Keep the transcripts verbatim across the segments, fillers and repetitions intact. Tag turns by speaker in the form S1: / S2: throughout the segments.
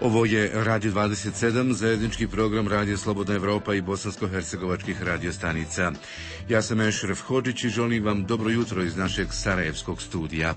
S1: Ovo je Radio dvadeset sedam, zajednički program Radio Slobodna Evropa i bosansko-hercegovačkih radiostanica. Ja sam Ešref Hodžić i želim vam dobro jutro iz našeg sarajevskog studija.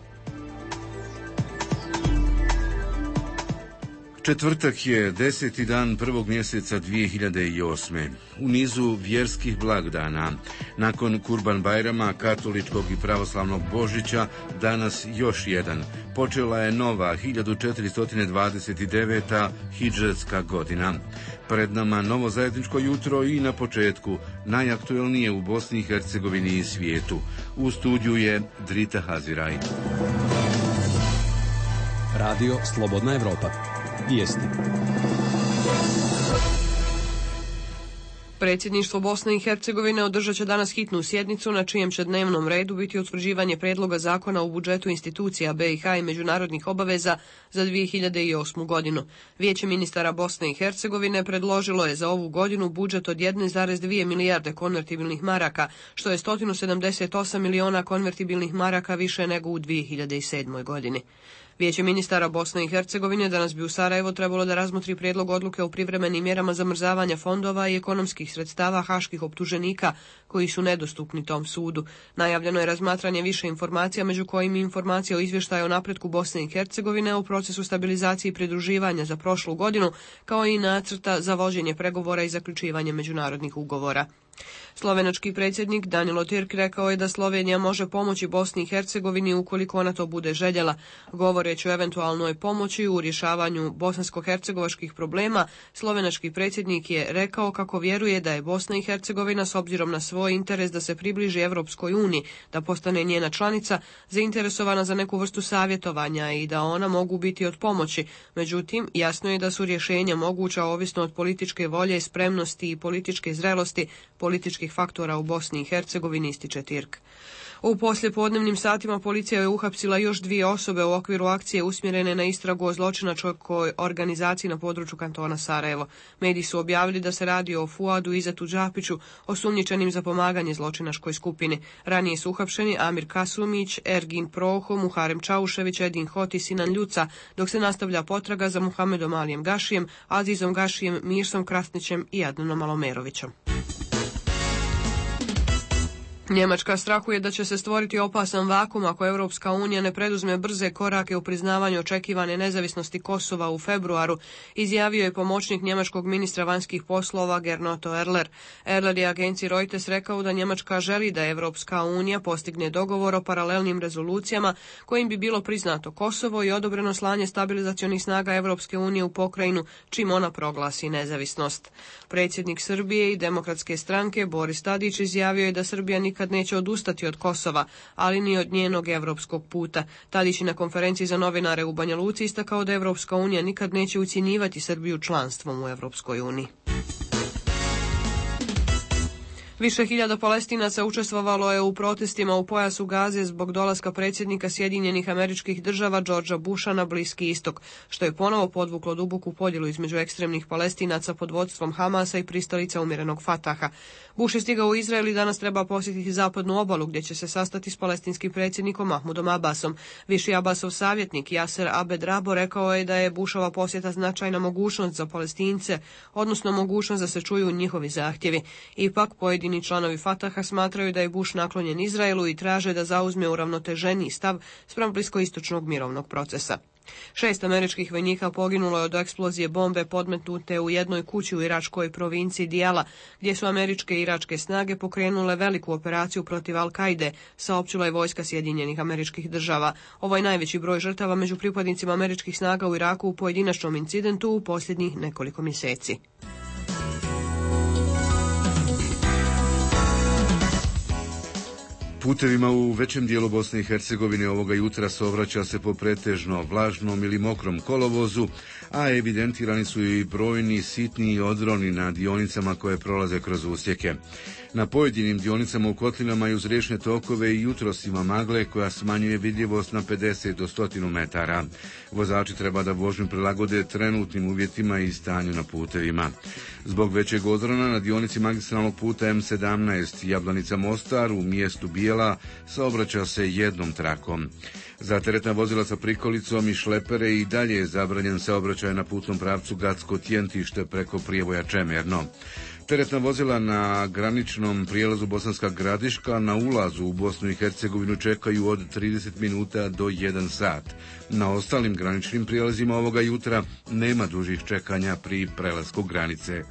S1: Četvrtak je deseti dan prvog mjeseca dvije hiljade osme. U nizu vjerskih blagdana, nakon Kurban Bajrama, katoličkog i pravoslavnog Božića, danas još jedan. Počela je nova hiljadu četiristo dvadeset deveta hidžetska godina. Pred nama novo zajedničko jutro i na početku najaktuelnije u Bosni i Hercegovini i svijetu. U studiju je Drita Haziraj.
S2: Radio Slobodna Evropa. Vijesti.
S3: Predsjedništvo Bosne i Hercegovine održat će danas hitnu sjednicu na čijem će dnevnom redu biti utvrđivanje predloga zakona u budžetu institucija B i H i međunarodnih obaveza za dvije hiljade osmu godinu. Vijeće ministara Bosne i Hercegovine predložilo je za ovu godinu budžet od jedne zarez dvije milijarde konvertibilnih maraka, što je sto sedamdeset osam miliona konvertibilnih maraka više nego u dvije hiljade sedmoj godini. Vijeće ministara Bosne i Hercegovine danas bi u Sarajevo trebalo da razmotri prijedlog odluke o privremenim mjerama zamrzavanja fondova i ekonomskih sredstava haških optuženika koji su nedostupni tom sudu. Najavljeno je razmatranje više informacija, među kojim i informacija o izvještaju o napretku Bosne i Hercegovine u procesu stabilizacije i pridruživanja za prošlu godinu, kao i nacrta za vođenje pregovora i zaključivanje međunarodnih ugovora. Slovenački predsjednik Danilo Türk rekao je da Slovenija može pomoći Bosni i Hercegovini ukoliko ona to bude željela. Govoreći o eventualnoj pomoći u rješavanju bosansko-hercegovačkih problema, slovenački predsjednik je rekao kako vjeruje da je Bosna i Hercegovina s obzirom na svoj interes da se približi Europskoj uniji, da postane njena članica, zainteresovana za neku vrstu savjetovanja i da ona mogu biti od pomoći. Međutim, jasno je da su rješenja moguća ovisno od političke volje, spremnosti i političke zrelosti političkih faktora u Bosni i Hercegovini, ističe Türk. U poslijepodnevnim satima policija je uhapsila još dvije osobe u okviru akcije usmjerene na istragu o zločinačkoj organizaciji na području kantona Sarajevo. Mediji su objavili da se radi o Fuadu Izetu Džapiću, osumnjičenim za pomaganje zločinačkoj skupini. Ranije su uhapšeni Amir Kasumić, Ergin Proho, Muharem Čaušević, Edin Hot i Sinan Ljuca, dok se nastavlja potraga za Muhamedom Alijem Gašijem, Azizom Gašijem, Mirsom Krasnićem i Adnanom Alomerovićem. Njemačka strahuje da će se stvoriti opasan vakum ako Europska unija ne preduzme brze korake u priznavanju očekivane nezavisnosti Kosova u februaru, izjavio je pomoćnik njemačkog ministra vanjskih poslova Gernot Erler. Erler je agenciji Reuters rekao da Njemačka želi da Europska unija postigne dogovor o paralelnim rezolucijama kojim bi bilo priznato Kosovo i odobreno slanje stabilizacionih snaga Europske unije u pokrajinu čim ona proglasi nezavisnost. Predsjednik Srbije i Demokratske stranke Boris Tadić izjavio je da Srbija nikad kad neće odustati od Kosova, ali ni od njenog europskog puta. Tadić je na konferenciji za novinare u Banja Luci istakao da Evropska unija nikad neće ucjenjivati Srbiju članstvom u Evropskoj uniji. Više hiljada Palestinaca učestvovalo je u protestima u pojasu Gaze zbog dolaska predsjednika Sjedinjenih Američkih Država Georgea Busha na Bliski istok, što je ponovo podvuklo duboku podjelu između ekstremnih Palestinaca pod vodstvom Hamasa i pristalica umjerenog Fataha. Bush je stigao u Izrael i danas treba posjetiti zapadnu obalu gdje će se sastati s palestinskim predsjednikom Mahmudom Abbasom. Viši Abbasov savjetnik Yasser Abed Rabo rekao je da je Bushova posjeta značajna mogućnost za Palestince, odnosno mogućnost da se čuju njihovi zahtjevi. Ipak pojedini članovi Fataha smatraju da je Bush naklonjen Izraelu i traže da zauzme uravnoteženiji stav spram bliskoistočnog mirovnog procesa. Šest američkih vojnika poginulo je od eksplozije bombe podmetnute u jednoj kući u iračkoj provinciji Dijala, gdje su američke i iračke snage pokrenule veliku operaciju protiv Al-Kaide, saopćila je vojska Sjedinjenih Američkih Država. Ovo je najveći broj žrtava među pripadnicima američkih snaga u Iraku u pojedinačnom incidentu u posljednjih nekoliko mjeseci.
S1: Putevima u većem dijelu Bosne i Hercegovine ovoga jutra saobraća se po pretežno vlažnom ili mokrom kolovozu, a evidentirani su i brojni sitni odroni na dionicama koje prolaze kroz usjeke. Na pojedinim dionicama u kotlinama i uz riječne tokove i jutros ima magle koja smanjuje vidljivost na pedeset do sto metara. Vozači treba da vožnju prilagode trenutnim uvjetima i stanju na putevima. Zbog većeg odrona na dionici magistralnog puta em sedamnaest Jablanica Mostar u mjestu Bijela saobraća se jednom trakom. Za teretna vozila sa prikolicom i šlepere i dalje je zabranjen saobraćaj na putnom pravcu Gacko-Tjentište preko Prijevoja Čemerno. Teretna vozila na graničnom prijelazu Bosanska Gradiška na ulazu u Bosnu i Hercegovinu čekaju od trideset minuta do jedan sat. Na ostalim graničnim prijelazima ovoga jutra nema dužih čekanja pri prelasku granice.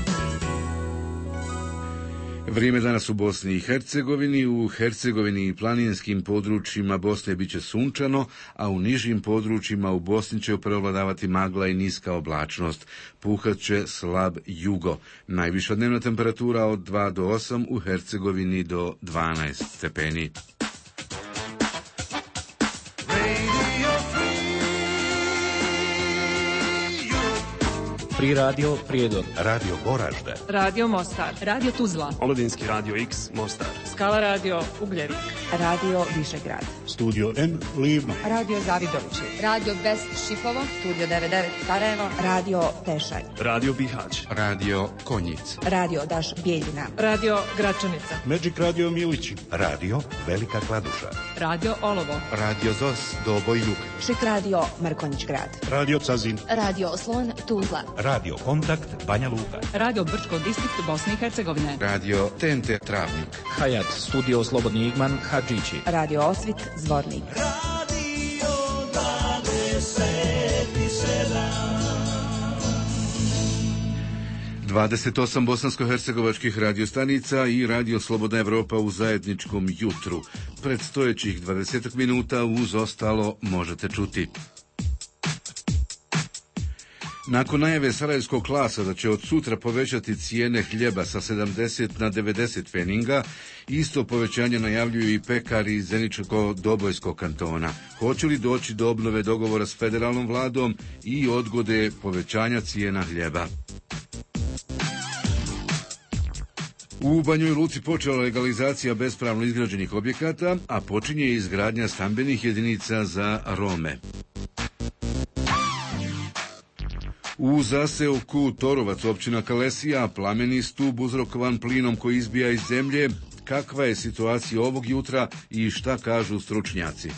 S1: Vrijeme danas u Bosni i Hercegovini. U Hercegovini i planinskim područjima Bosne bit će sunčano, a u nižim područjima u Bosni će prevladavati magla i niska oblačnost. Puhat će slab jugo. Najviša dnevna temperatura od dva do osam, u Hercegovini do dvanaest stepeni.
S4: Pri radio Prijedor,
S5: Radio Goražde,
S6: Radio Mostar,
S7: Radio Tuzla,
S8: Omladinski radio X Mostar,
S6: Skala radio Ugljevik,
S7: Radio Višegrad,
S9: Studio N Livno,
S7: Radio Zavidovići,
S10: Radio Best Šipovo, Studio devedeset devet Sarajevo,
S7: Radio Tešanj,
S8: Radio Bihać,
S5: Radio Konjic,
S7: Radio Daš Bijeljina,
S6: Radio Gračanica,
S9: Magic Radio Milići,
S5: Radio Velika Kladuša,
S6: Radio Olovo,
S5: Radio Zos Doboj Jug,
S7: Šik Radio Mrkonjić Grad,
S9: Radio Cazin,
S10: Radio Slon Tuzla,
S5: Radio Kontakt Banja Luka,
S6: Radio Brčko distrikt Bosne i Hercegovine,
S5: Radio T N T Travnik,
S4: Hayat Studio Slobodni Igman Hadžići,
S7: Radio Osvit Zvornik,
S11: Radio dvadeset sedam.
S1: dvadeset osam bosansko-hercegovačkih radiostanica i Radio Slobodna Evropa u zajedničkom jutru. Predstojećih dvadeset minuta uz ostalo možete čuti. Nakon najave sarajevskog klasa da će od sutra povećati cijene hljeba sa sedamdeset na devedeset pfeninga, isto povećanje najavljuju i pekari iz Zeničko-Dobojskog kantona. Hoće li doći do obnove dogovora s federalnom vladom i odgode povećanja cijena hljeba? U Banjoj Luci počela legalizacija bespravno izgrađenih objekata, a počinje izgradnja stambenih jedinica za Rome. U zaseoku Torovac, općina Kalesija, plameni stub uzrokovan plinom koji izbija iz zemlje. Kakva je situacija ovog jutra i šta kažu stručnjaci?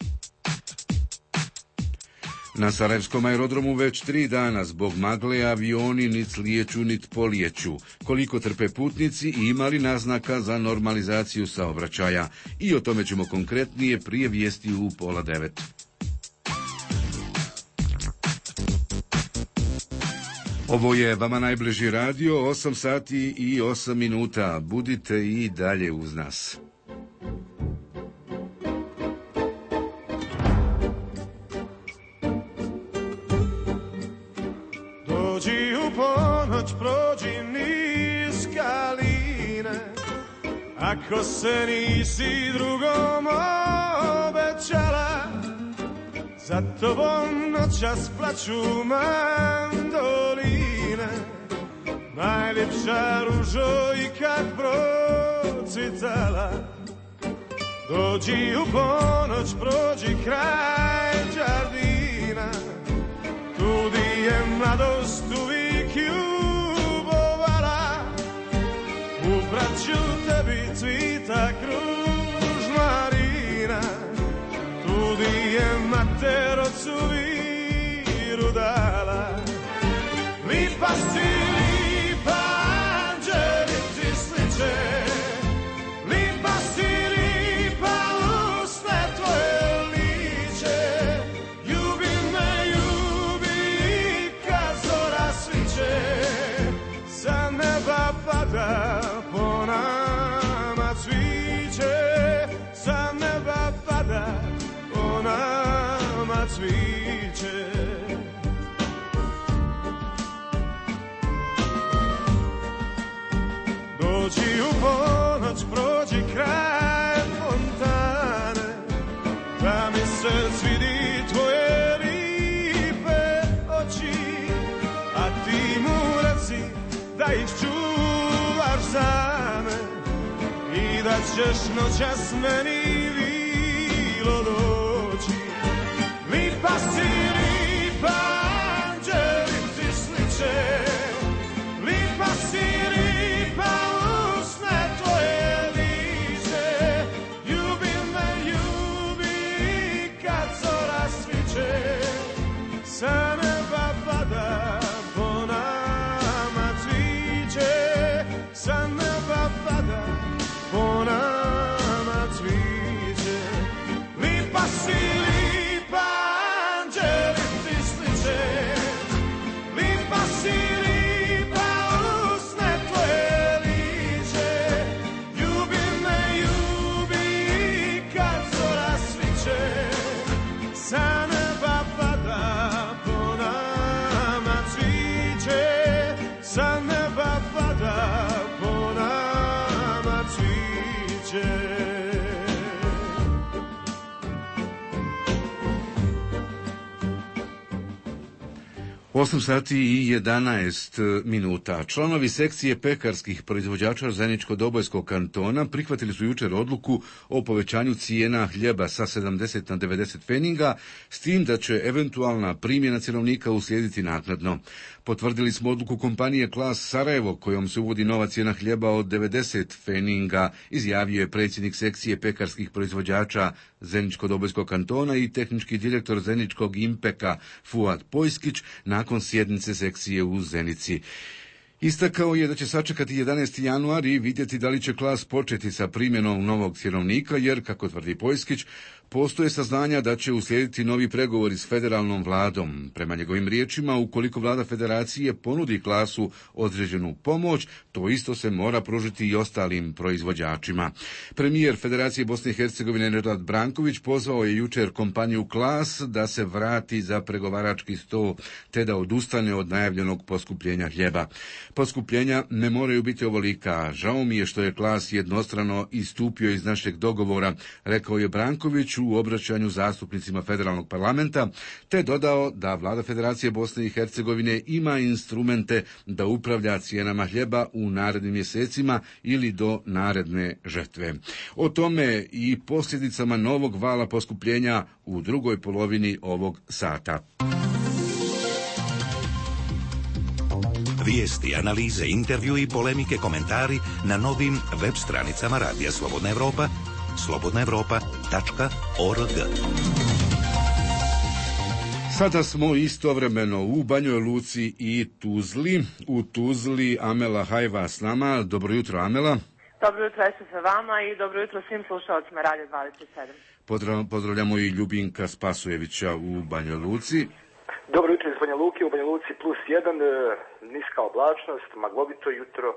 S1: Na Sarajevskom aerodromu već tri dana zbog magle avioni nit slijeću nit polijeću. Koliko trpe putnici i ima li naznaka za normalizaciju saobraćaja? I o tome ćemo konkretnije prije vijesti u pola devet. Ovo je vama najbliži radio, osam sati i osam minuta. Budite i dalje uz nas.
S11: Dođi u ponoć, prođi niz skaline, ako se nisi drugom obećala, za tobom noćas plaću mandoline, najljepša ružo i kad procitala. Dođi u ponoć, prođi kraj Đardina, tu di je mladost uvijek ljubovala, u braću tebi cvita kružmarina, tu di je mater ocu viru dala. Lipa si, lipa, anđeli ti sliče, lipa si, lipa, usne tvoje liče, ljubi me, ljubi, kad zora sviće, sa neba pada, po nama cviće, sa neba pada, po nama cviće. Dođi u ponoć, prođi kraj fontane, da mi se svidi tvoje lipe oči, a ti mu reci da ih čuvaš za me, kad ćeš noćas meni vilo doći. Lipa si, lipa, anđeli ti sliče, lipa si, lipa, usne tvoje lice, ljubi me, ljubi, kad zora sviće, sa neba pada po nama cviće, sa neba pada po nama cviće. Lipa si, lipa, anđeli ti sliče, lipa si, lipa, usne tvoje liče, ljubi me, ljubi, kad zora sviće, sa neba pada po nama cviće, sa neba pada po nama cviće.
S1: osam sati i jedanaest minuta. Članovi sekcije pekarskih proizvođača Zeničko-Dobojskog kantona prihvatili su jučer odluku o povećanju cijena hljeba sa sedamdeset na devedeset pfeninga, s tim da će eventualna primjena cjenovnika uslijediti naknadno. Potvrdili smo odluku kompanije Klas Sarajevo, kojom se uvodi nova cijena hljeba od devedeset pfeninga, izjavio je predsjednik sekcije pekarskih proizvođača Zeničko-Dobojskog kantona i tehnički direktor Zeničkog Impeka Fuad Pojskić nakon sjednice sekcije u Zenici. Istakao je da će sačekati jedanaesti januar i vidjeti da li će Klas početi sa primjenom novog cjenovnika, jer, kako tvrdi Pojskić, postoje saznanja da će uslijediti novi pregovori s federalnom vladom. Prema njegovim riječima, ukoliko vlada federacije ponudi Klasu određenu pomoć, to isto se mora pružiti i ostalim proizvođačima. Premijer Federacije Bosne i Hercegovine Nedžad Branković pozvao je jučer kompaniju Klas da se vrati za pregovarački sto, te da odustane od najavljenog poskupljenja hljeba. Poskupljenja ne moraju biti ovolika. Žao mi je što je Klas jednostrano istupio iz našeg dogovora, rekao je Branković u obraćanju zastupnicima federalnog parlamenta, te dodao da vlada Federacije Bosne i Hercegovine ima instrumente da upravlja cijenama hljeba u narednim mjesecima ili do naredne žetve. O tome i posljedicama novog vala poskupljenja u drugoj polovini ovog sata.
S5: Vijesti, analize, intervju i polemike, komentari na novim web stranicama Radija Slobodna Evropa, slobodna evropa tačka org.
S1: Sada smo istovremeno u Banjoj Luci i Tuzli. U Tuzli Amela Hajva s nama. Dobro jutro, Amela.
S12: Dobro jutro, Esu sa vama i dobro jutro svim slušalcima Radio dvadeset sedam.
S1: Pozdravljamo i Ljubinka Spasojevića u Banjoj Luci.
S13: Dobro jutro iz Banja Luke, u Banja Luci plus jedan, niska oblačnost, maglovito jutro.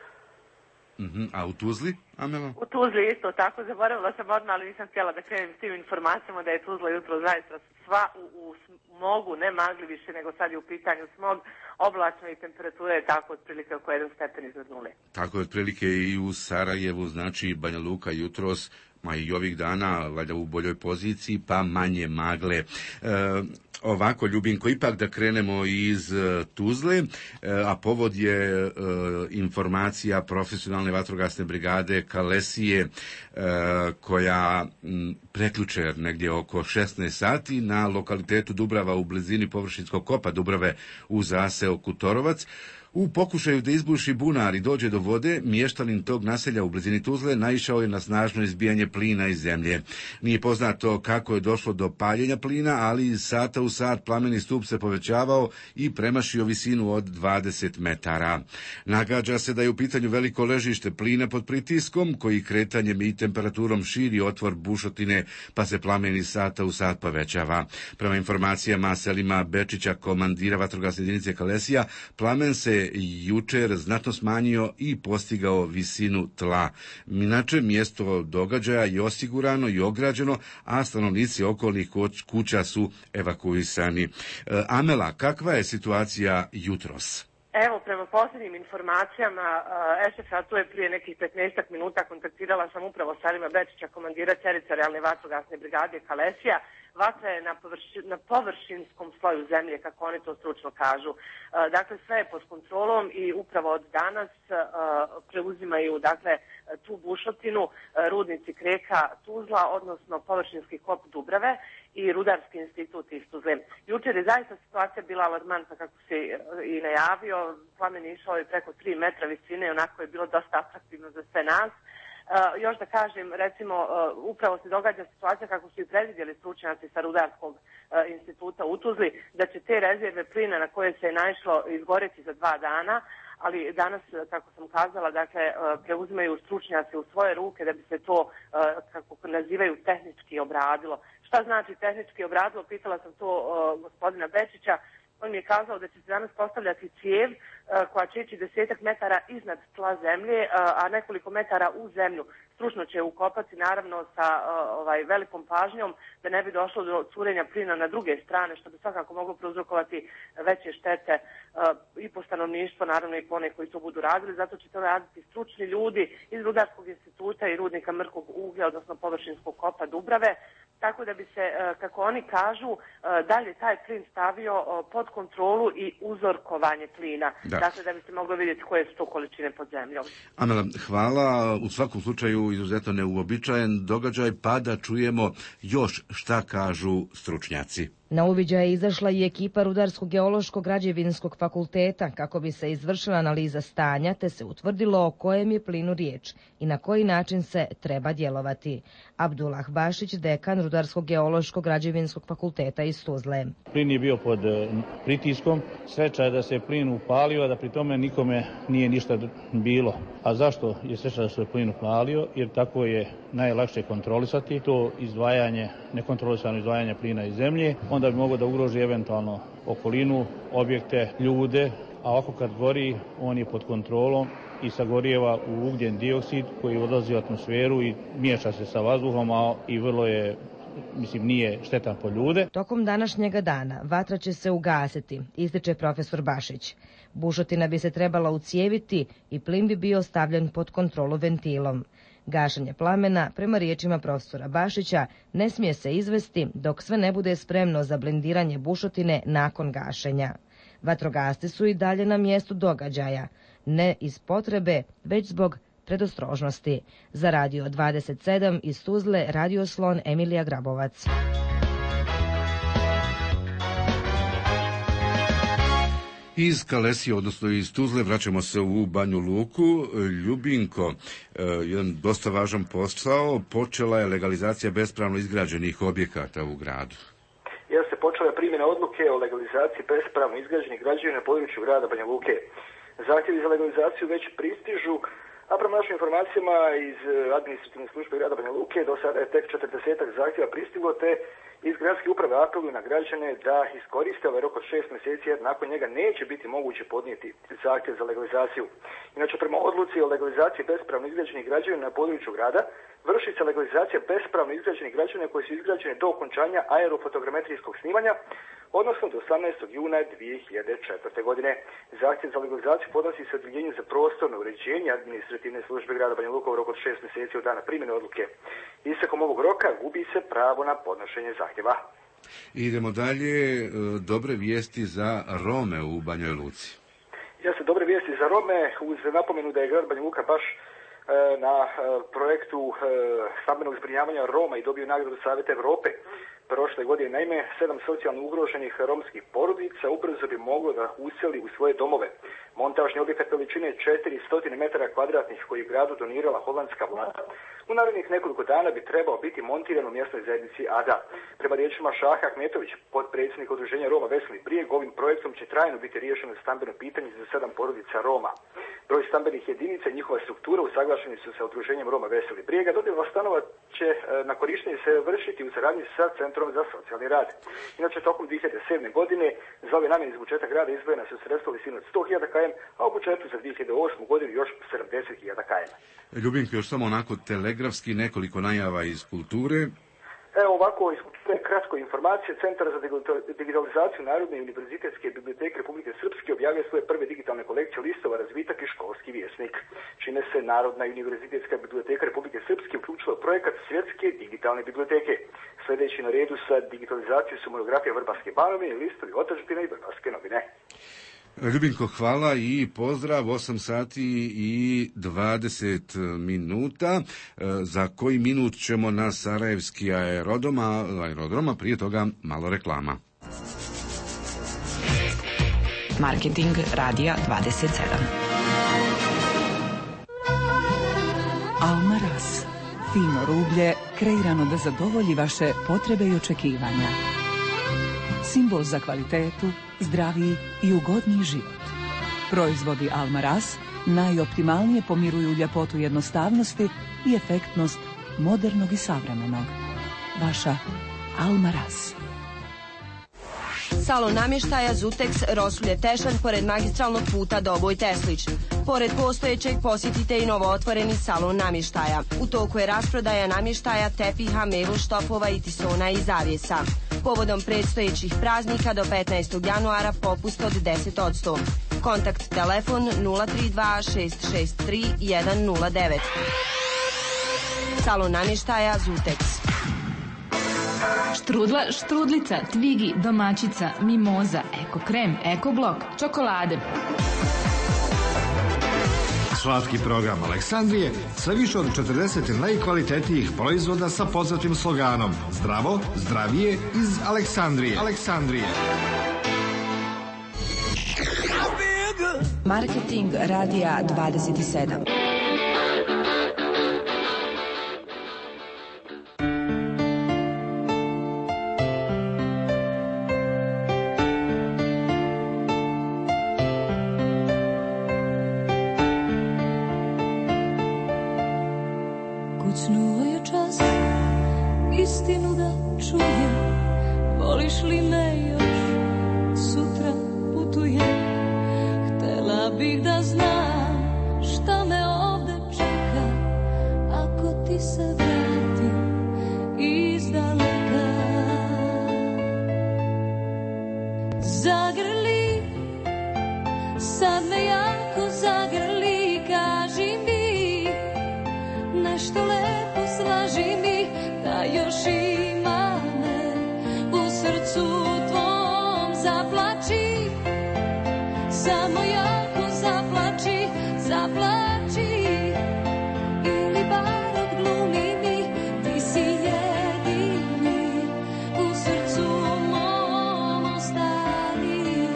S1: Uh-huh. A u Tuzli, Amela?
S12: U Tuzli isto tako, zaboravila sam odmah, ali nisam htjela da krenem s tim informacijama da je Tuzla jutro zaista sva u, u smogu, ne magli više, nego sad je u pitanju smog, oblačno i temperatura je tako otprilike oko jedan stepen iznad nule.
S1: Tako je otprilike i u Sarajevu, znači Banja Luka jutros, ma i ovih dana, valjda u boljoj poziciji, pa manje magle. E, ovako, Ljubinko, ipak da krenemo iz uh, Tuzle, uh, a povod je uh, informacija profesionalne vatrogasne brigade Kalesije, uh, koja m, prekjučer negdje oko šesnaest sati na lokalitetu Dubrava u blizini površinskog kopa Dubrave u zaseoku Torovac, u pokušaju da izbuši bunar i dođe do vode, mještanin tog naselja u blizini Tuzle naišao je na snažno izbijanje plina iz zemlje. Nije poznato kako je došlo do paljenja plina, ali iz sata u sat plameni stup se povećavao i premašio visinu od dvadeset metara. Nagađa se da je u pitanju veliko ležište plina pod pritiskom, koji kretanjem i temperaturom širi otvor bušotine, pa se plamen iz sata u sat povećava. Prema informacijama Selima Bečića, komandira vatrogasne jedinice Kalesija, plamen se jučer znatno smanjio i postigao visinu tla. Inače, mjesto događaja je osigurano i ograđeno, a stanovnici okolnih kuća su evakuisani. Amela, kakva je situacija jutros?
S12: Evo, prema posljednjim informacijama, S F A tu je prije nekih petnaestak minuta kontaktirala sam upravo Selima Bečića, komandira teritorijalne vatrogasne brigade Kalesija. vatra je na, površi, na površinskom sloju zemlje, kako oni to stručno kažu. Dakle, sve je pod kontrolom i upravo od danas preuzimaju, dakle, tu bušotinu rudnici Kreka Tuzla, odnosno površinski kop Dubrave i Rudarski institut iz Tuzle. Jučer je zaista situacija bila alarmantna, kako se i najavio. Plamen je išao i preko tri metra visine i onako je bilo dosta atraktivno za sve nas. Uh, još da kažem, recimo, uh, upravo se događa situacija kako su i predvidjeli stručnjaci sa Rudarskog uh, instituta u Tuzli, da će te rezerve plina na koje se je naišlo izgoreti za dva dana, ali danas, kako sam kazala, dakle, uh, preuzimaju stručnjaci u svoje ruke da bi se to, uh, kako nazivaju, tehnički obradilo. Šta znači tehnički obradilo? Pitala sam to uh, gospodina Bečića. On mi je kazao da će se danas postavljati cijev uh, koja će ići desetak metara iznad tla zemlje, uh, a nekoliko metara u zemlju. Stručno će ukopati, naravno, sa uh, ovaj, velikom pažnjom da ne bi došlo do curenja plina na druge strane, što bi svakako moglo prouzrokovati veće štete uh, i po stanovništvo, naravno i po one koji to budu radili. Zato će to raditi stručni ljudi iz Rudarskog instituta i rudnika mrkog uglja, odnosno površinskog kopa Dubrave, tako da bi se, kako oni kažu, dalje taj plin stavio pod kontrolu i uzorkovanje plina. Da. Dakle, da bi se moglo vidjeti koje su to količine pod zemljom.
S1: Amela, hvala. U svakom slučaju izuzetno neuobičajen događaj, pa da čujemo još šta kažu stručnjaci.
S14: Na uviđaj je izašla i ekipa Rudarsko-geološkog građevinskog fakulteta kako bi se izvršila analiza stanja te se utvrdilo o kojem je plinu riječ i na koji način se treba djelovati. Abdullah Bašić, dekan Rudarsko-geološkog građevinskog fakulteta iz Tuzle.
S15: Plin je bio pod pritiskom, sreća je da se plin upalio, a da pri tome nikome nije ništa bilo. A zašto je sreća da se plin upalio? Jer tako je najlakše kontrolisati to izdvajanje, nekontrolisano izdvajanje plina iz zemlje. Onda bi moglo da ugroži eventualno okolinu, objekte, ljude, a ovako kad gori, on je pod kontrolom i sagorijeva u ugljen dioksid koji odlazi u atmosferu i miješa se sa vazduhom, a i vrlo je, mislim, nije štetan po ljude.
S14: Tokom današnjega dana vatra će se ugasiti, ističe profesor Bašić. Bušotina bi se trebala ucijeviti i plin bi bio stavljen pod kontrolu ventilom. Gašenje plamena, prema riječima profesora Bašića, ne smije se izvesti dok sve ne bude spremno za blendiranje bušotine nakon gašenja. Vatrogasci su i dalje na mjestu događaja, ne iz potrebe, već zbog predostrožnosti. Za Radio dvadeset sedam iz Tuzle, Radio Slon, Emilija Grabovac.
S1: Iz Kalesije, odnosno iz Tuzle, vraćamo se u Banju Luku. Ljubinko, jedan dosta važan posao, počela je legalizacija bespravno izgrađenih objekata u gradu.
S13: Jeste, počela je primjena odluke o legalizaciji bespravno izgrađenih građevina na području grada Banja Luke. Zahtjevi za legalizaciju već pristižu, a prema našim informacijama iz administrativne službe grada Banja Luke do sada je tek četrdesetak zahtjeva pristiglo, te iz gradske uprave apeluju na građane da iskoriste ovaj rok od šest mjeseci, jer nakon njega neće biti moguće podnijeti zahtjev za legalizaciju. Inače, prema odluci o legalizaciji bespravno izgrađenih građevina na području grada, vrši se legalizacija bespravno izgrađenih građevina koje su izgrađene do okončanja aerofotogrametrijskog snimanja, odnosno do osamnaestog juna dvije hiljade četvrte. godine. Zahtjev za legalizaciju podnosi se Odjeljenju za prostorno uređenje administrativne službe grada Banja Luka u roku od šest mjeseci od dana primjene odluke. Istekom ovog roka gubi se pravo na podnošenje zahtjeva.
S1: Idemo dalje. Dobre vijesti za Rome u Banjoj Luci.
S13: Jeste, dobre vijesti za Rome, uz napomenu da je grad Banja Luka baš na projektu stambenog zbrinjavanja Roma i dobio nagradu Savjeta Europe prošle godine. Naime, sedam socijalno ugroženih romskih porodica ubrzo bi moglo da useli u svoje domove. Montažni objekat veličine četiristo metara kvadratnih koji je gradu donirala holandska vlada u narednih nekoliko dana bi trebao biti montiran u mjesnoj zajednici Ada. Prema riječima Šaha Ahmetović, potpredsjednik udruženja Roma Veseli Brijeg, ovim projektom će trajno biti riješeno stambeno pitanje za sedam porodica Roma. Broj stambenih jedinica i njihova struktura usaglašeni su sa udruženjem Roma Veseli Brijega. Dodjela stanova će na korištenje se vršiti u saradnji sa Centrom za socijalni rad. Inače, tokom dvije hiljade sedme. godine za ove namjene iz budžeta grada izdvojena su sredstva u visini od sto hiljada kilometara, a u budžetu za dvije hiljade osmu. godinu još sedamdeset hiljada kilometara.
S1: Ljubinko, još samo onako telegrafski nekoliko najava iz kulture.
S13: Evo ovako, kratko informacije. Centar za digitalizaciju Narodne univerzitetske biblioteke Republike Srpske objavio svoje prve digitalne kolekcije listova Razvitak i Školski vjesnik, čime se Narodna univerzitetska biblioteka Republike Srpske uključila u projekat Svjetske digitalne biblioteke. Sljedeći na redu sa digitalizacijom su monografija Vrbarske banovine, listovi otadžbine i Vrbarske novine.
S1: Ljubinko, hvala i pozdrav. Osam sati i dvadeset minuta. Za koji minut ćemo na Sarajevski aerodroma, aerodroma, prije toga malo reklama.
S16: Marketing Radija dvadeset sedam.
S17: Almaraz. Fino rublje kreirano da zadovolji vaše potrebe i očekivanja. Simbol za kvalitetu, zdraviji i ugodniji život. Proizvodi Almaraz najoptimalnije pomiruju ljepotu jednostavnosti i efektnost modernog i savremenog. Vaša Almaraz.
S18: Salon namještaja Zutex Rosulje Tešan pored magistralnog puta Doboj Teslić. Pored postojećeg posjetite i novootvoreni salon namještaja. U toku je rasprodaja namještaja, tepiha, mebel, štopova i tisona i zavjesa. Povodom predstojećih praznika do petnaestog januara popust od deset posto. Kontakt telefon nula tri dva šest šest tri jedan nula devet. Salon namještaja Zutex.
S19: Štrudla, štrudlica, tvigi, domaćica, mimoza, eko krem, eko blok, čokolade.
S20: Slatki program Aleksandrije sa više od četrdeset najkvalitetnijih proizvoda sa poznatim sloganom Zdravo, zdravije iz Aleksandrije. Aleksandrije.
S7: Marketing Radija dvadeset sedam.
S21: Kucnuo je čas, istinu da čujem, voliš li me još, sutra putujem, htela bih da znam šta me ovde čeka, ako ti se vratim iz daleka. Zagrli, sad me jako zagrli, kaži mi nešto lepo, slaži mi da još ima me u srcu tvom. Zaplači, samo jako zaplači, zaplači, ili bar odglumi mi, ti si jedini u srcu mom ostani.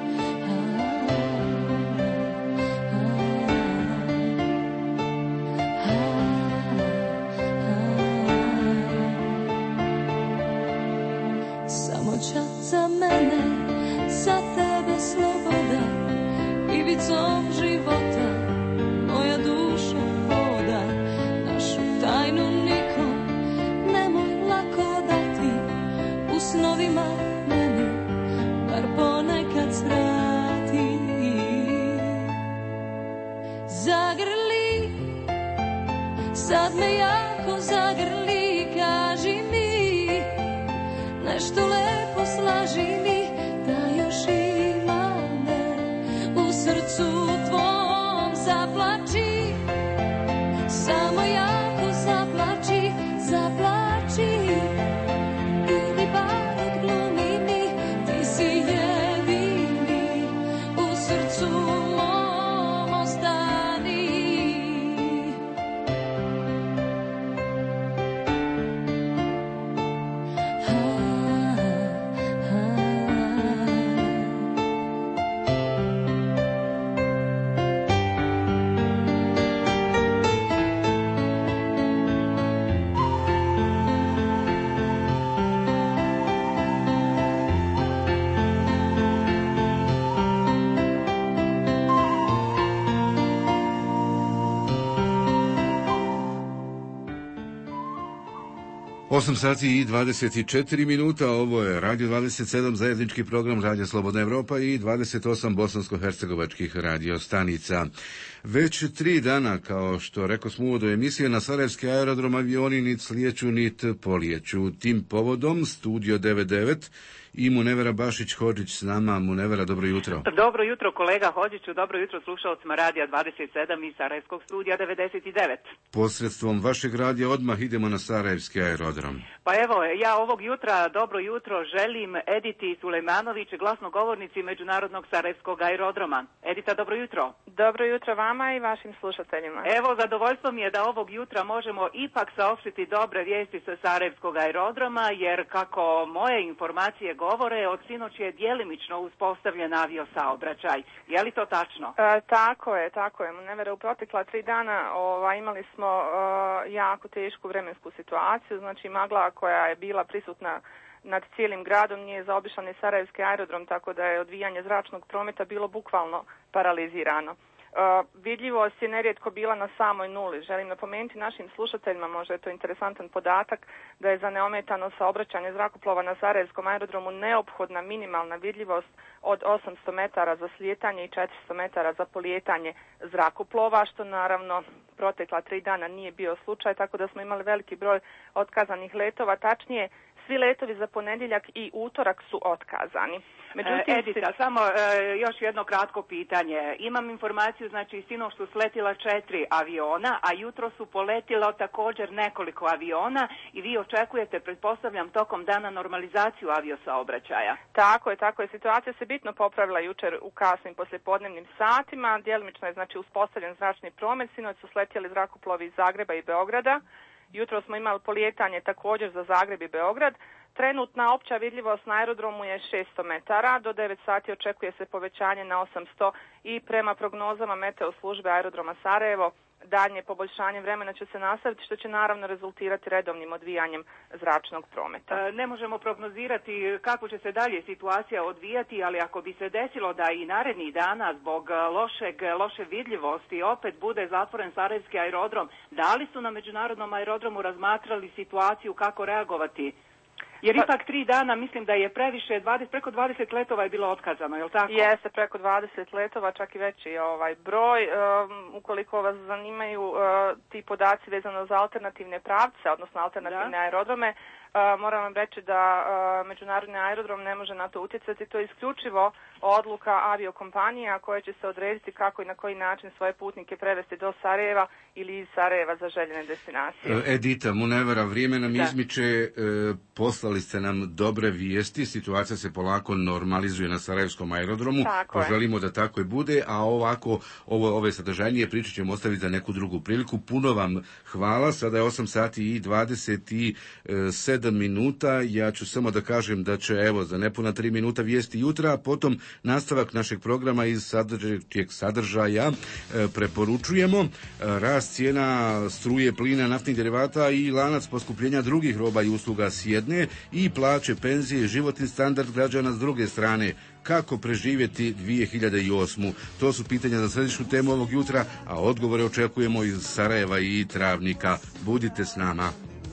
S21: Samo čas za mene, za tebe sloboda, ivicom života moja duša hoda. Našu tajnu nikom nemoj lako dati, u snovima meni bar ponekad svrati. Zagrli, sad me jako zagrli, kaži mi nešto lepo, slaži mi da još ima me u srcu tvom. Zaplači, samo jako zaplači, zaplači, ili bar odglumi mi, ti si jedini u srcu mom ostani.
S1: osam sati i dvadeset četiri minuta, ovo je Radio dvadeset sedam, zajednički program Radio Slobodna Evropa i dvadeset osam bosansko-hercegovačkih radio stanica. Već tri dana, kao što rekao smo u uvodu emisije, na sarajevski aerodrom avioni nit slijeću nit polijeću. Tim povodom Studio devedeset devet i Munevera Bašić-Hodžić s nama. Munevera, dobro jutro.
S2: Dobro jutro kolega Hodžiću, dobro jutro slušalcima Radija dvadeset sedam i Sarajevskog studija devedeset devet.
S1: Posredstvom vašeg radija odmah idemo na sarajevski aerodrom.
S2: Pa evo, ja ovog jutra dobro jutro želim Editi Sulejmanović, glasnogovornici Međunarodnog sarajevskog aerodroma. Edita, dobro jutro.
S22: Dobro jutro vama i vašim slušateljima.
S2: Evo, zadovoljstvo mi je da ovog jutra možemo ipak saopštiti dobre vijesti sa sarajevskog aerodroma, jer kako moje informacije govore, od sinoć je djelimično uspostavljen avio saobraćaj. Je li to tačno?
S22: E, tako je, tako je. Munevera, u protekla tri dana ova, imali smo e, jako tešku vremensku situaciju, znači magla koja je bila prisutna nad cijelim gradom nije zaobišla ni sarajevski aerodrom, tako da je odvijanje zračnog prometa bilo bukvalno paralizirano. Uh, vidljivost je nerijetko bila na samoj nuli. Želim napomenuti našim slušateljima, možda je to interesantan podatak, da je za neometano saobraćanje zrakoplova na sarajevskom aerodromu neophodna minimalna vidljivost od osamsto metara za slijetanje i četiristo metara za polijetanje zrakoplova, što naravno protekla tri dana nije bio slučaj, tako da smo imali veliki broj otkazanih letova, tačnije svi letovi za ponedjeljak i utorak su otkazani.
S2: Međutim, Edita, samo e, još jedno kratko pitanje. Imam informaciju, znači sinoć su sletila četiri aviona, a jutro su poletilo također nekoliko aviona i vi očekujete, pretpostavljam, tokom dana normalizaciju aviosaobraćaja.
S22: Tako je, tako je. Situacija se bitno popravila jučer u kasnim poslijepodnevnim satima. Djelimično je znači uspostavljen zračni promet. Sinoć su sletjeli zrakoplovi iz Zagreba i Beograda. Jutro smo imali polijetanje također za Zagreb i Beograd. Trenutna opća vidljivost na aerodromu je šesto metara, do devet sati očekuje se povećanje na osamsto i prema prognozama meteo službe aerodroma Sarajevo, daljnje poboljšanje vremena će se nastaviti, što će naravno rezultirati redovnim odvijanjem zračnog prometa.
S2: E, ne možemo prognozirati kako će se dalje situacija odvijati, ali ako bi se desilo da i narednih dana zbog lošeg, loše vidljivosti opet bude zatvoren sarajevski aerodrom, da li su na međunarodnom aerodromu razmatrali situaciju kako reagovati? Jer pa, ipak tri dana mislim da je previše, dvadeset, preko dvadeset letova je bilo otkazano, je li tako?
S22: Jeste, preko dvadeset letova, čak i veći ovaj broj. Um, ukoliko vas zanimaju uh, ti podaci vezano za alternativne pravce, odnosno alternativne da. aerodrome, Uh, moram vam reći da uh, međunarodni aerodrom ne može na to utjecati. To je isključivo odluka aviokompanija koje će se odrediti kako i na koji način svoje putnike prevesti do Sarajeva ili iz Sarajeva za željene destinacije.
S1: Edita Munevera, vrijeme nam da. izmiče, e, poslali ste nam dobre vijesti, situacija se polako normalizuje na sarajevskom aerodromu, tako poželimo je. da tako i bude, a ovako ovo, ove sadržajnije priče ćemo ostaviti za neku drugu priliku. Puno vam hvala, sada je osam sati i dvadeset sedam minuta, ja ću samo da kažem da će evo za nepuna tri minuta vijesti jutra, a potom nastavak našeg programa iz sadržajeg sadržaja e, preporučujemo. E, rast cijena struje, plina, naftnih derivata i lanac poskupljenja drugih roba i usluga s jedne i plaće, penzije, životni standard građana s druge strane. Kako preživjeti dvije hiljade osmu? To su pitanja za središnju temu ovog jutra, a odgovore očekujemo iz Sarajeva i Travnika. Budite s nama.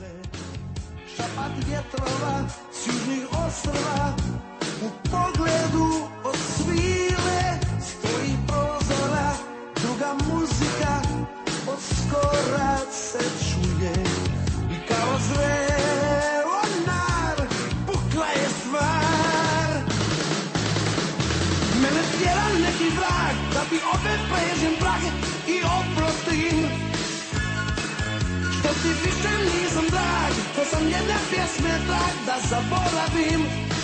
S11: Šapat vjetrova s južnih ostrva, u pogledu od svile stoji prozora, druga muzika od skora se čuje i kao zveonar pukla je stvar. Mene tjera neki vrag da bi opet prežem prag i oprostim. Što ti više nisam drag, ko sam jedne pjesme drag da zaboravim.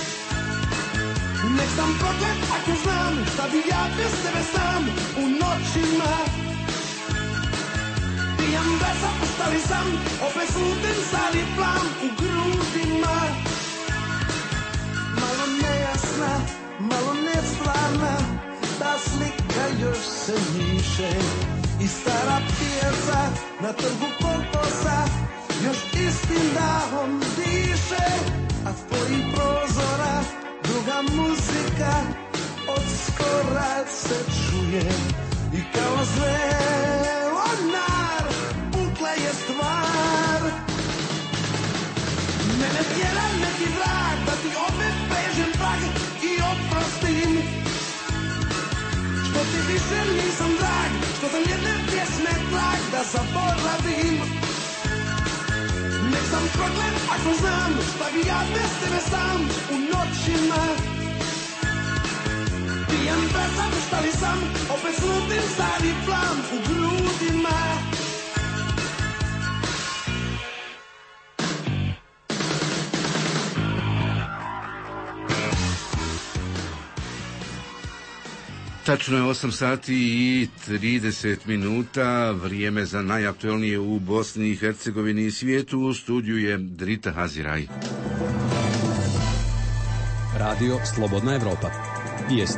S11: Nek sam proklet ako znam šta bi ja bez tebe sam u noćima. Pijam besa, ostali sam, opet slutim stari plan u grudima. Malo nejasna, malo nestvarna, ta slika još se miše. I stara pijaca na trgu kolposa još istim dahom diše, a tvojih prozora druga muzika od skora se čuje i kao zveonar pukla je stvar. jedan neki vrag, da ti opet prežem prag i oprostim. Što ti više nisam drag, što sam jedne pjesme trag da zaboravim. Nek sam proklet ako znam šta bi ja bez tebe sam u noćima. Pijan presam, šta li sam, opet slutim stari flam u grudima.
S1: Tačno je osam sati i trideset minuta, vrijeme za najaktuelnije u Bosni i Hercegovini i svijetu. U studiju je Drita Haziraj.
S3: Radio Slobodna Evropa. Vijesti.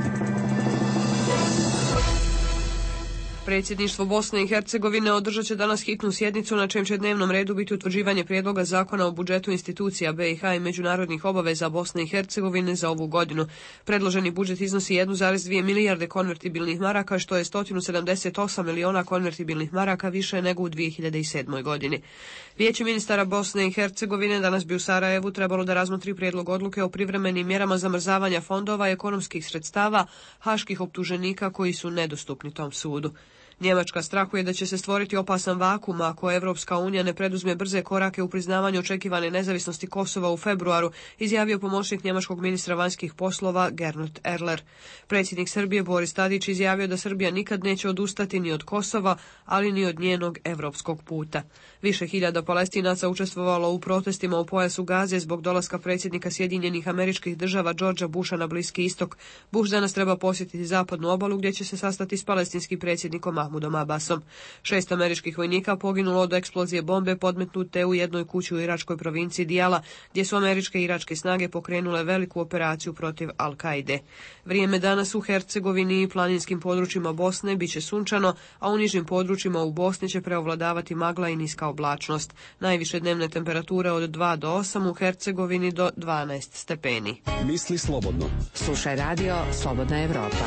S8: Predsjedništvo Bosne i Hercegovine održat će danas hitnu sjednicu na čijem će dnevnom redu biti utvrđivanje prijedloga zakona o budžetu institucija B i H i međunarodnih obaveza Bosne i Hercegovine za ovu godinu. Predloženi budžet iznosi jednu zarez dvije milijarde konvertibilnih maraka, što je sto sedamdeset osam miliona konvertibilnih maraka više nego u dvije hiljade sedmoj. godini. Vijeće ministara Bosne i Hercegovine danas bi u Sarajevu trebalo da razmotri prijedlog odluke o privremenim mjerama zamrzavanja fondova i ekonomskih sredstava haških optuženika koji su nedostupni tom sudu. Njemačka strahuje da će se stvoriti opasan vakum ako Evropska unija ne preduzme brze korake u priznavanju očekivane nezavisnosti Kosova u februaru, izjavio pomoćnik njemačkog ministra vanjskih poslova Gernot Erler. Predsjednik Srbije Boris Tadić izjavio da Srbija nikad neće odustati ni od Kosova, ali ni od njenog evropskog puta. Više hiljada Palestinaca učestvovalo u protestima u pojasu Gaze zbog dolaska predsjednika Sjedinjenih Američkih Država Georgea Busha na Bliski istok. Bush danas treba posjetiti zapadnu obalu gdje će se sastati s palestinskim predsjednikom Mahmudom Abbasom. Šest američkih vojnika poginulo od eksplozije bombe podmetnute u jednoj kući u iračkoj provinciji Dijala, gdje su američke i iračke snage pokrenule veliku operaciju protiv Al-Kaide. Vrijeme danas u Hercegovini i planinskim područjima Bosne biće sunčano, a u nižim područjima u Bosni će preovladavati magla i niska oblačnost. Najviše dnevne temperature od dva do osam, u Hercegovini do dvanaest stepeni.
S3: Misli slobodno.
S16: Slušaj radio Slobodna Evropa.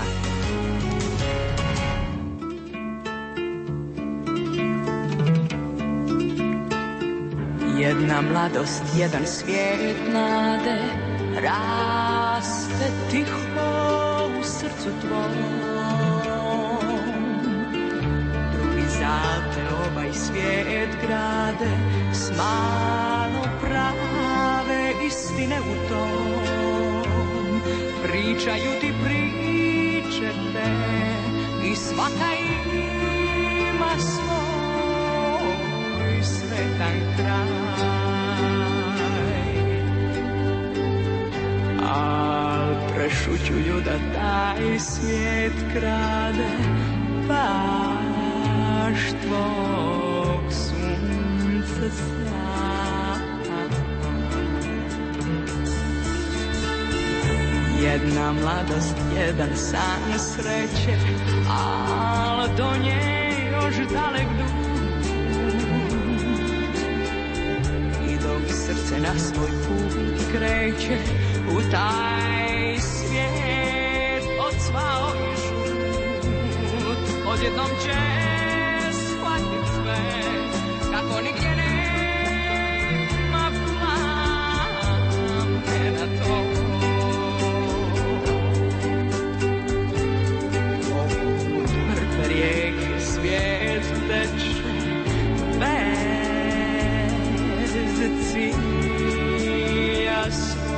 S23: Jedna mladost, jedan svijet nade, raste tiho u srcu tvom. Drugi zate ovaj svijet grade, s malo prave istine u tom. Pričaju ti priče te i svaka ima svoj svetan kraj. Al prešućuju da taj svijet krade baš tvog sunca sjaj. Jedna mladost, jedan san sreće, al do nje još dalek dug. I dok srce na svoj put kreće u taj svijet odsvao i žut, odjednom će shvatit sve kako nigdje nema plamene na to. Poput mrtve rijeke svijet teče bez cilja svoj.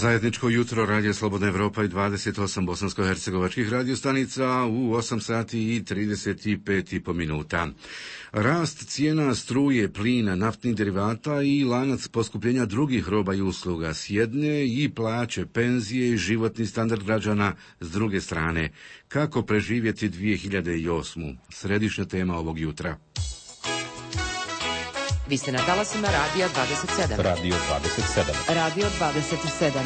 S1: Zajedničko jutro Radio Slobodna Evropa i dvadeset osam bosansko-hercegovačkih radiostanica u osam sati i trideset pet i po minuta. Rast cijena struje, plina, naftnih derivata i lanac poskupljenja drugih roba i usluga s jedne i plaće, penzije i životni standard građana s druge strane. Kako preživjeti dvije hiljade osmu? Središnja tema ovog jutra.
S16: Vi ste na talasima Radija dvadeset sedam.
S3: Radio dvadeset sedam.
S16: Radio dvadeset sedam.